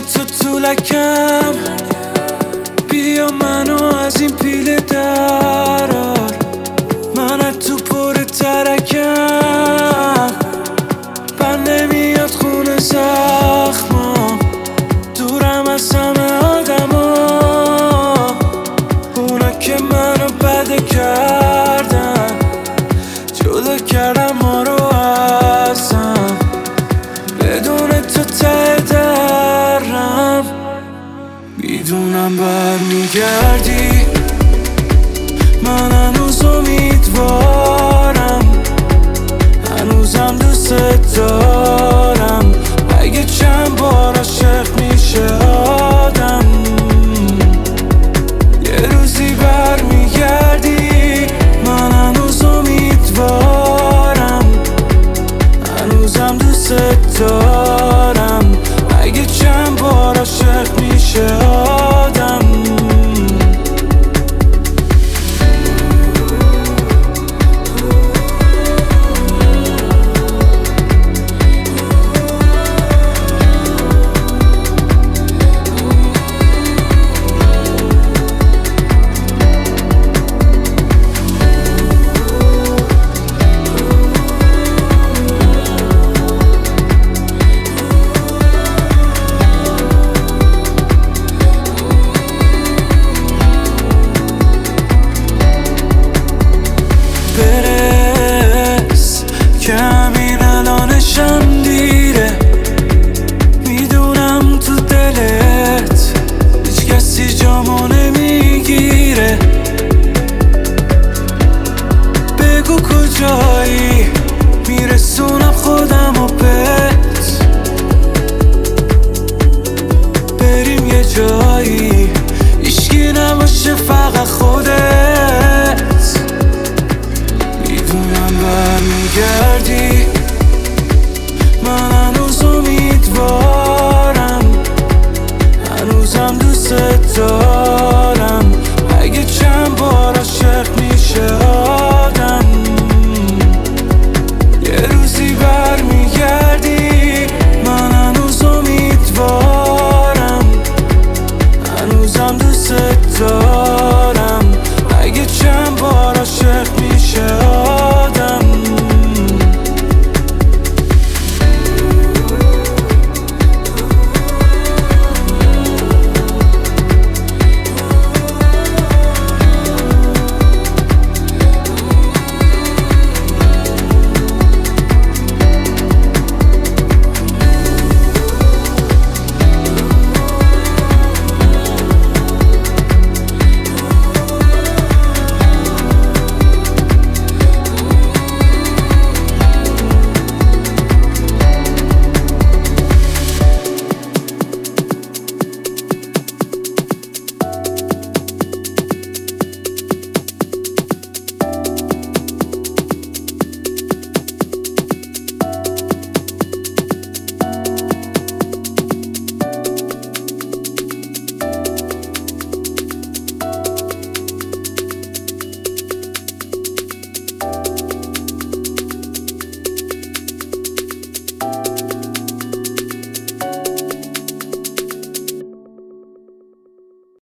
تو طولکم، بیا منو از این پیله درار. من از تو پر ترکم، بند نمیاد خونه زخمام. دورم از همه آدما، اونا که منو بده کردن، جدا کردم ما رو ازم. بدون تو ته درم، میدونم برمیگردی. من هنوز امیدوارم، هنوزم دوست دارم.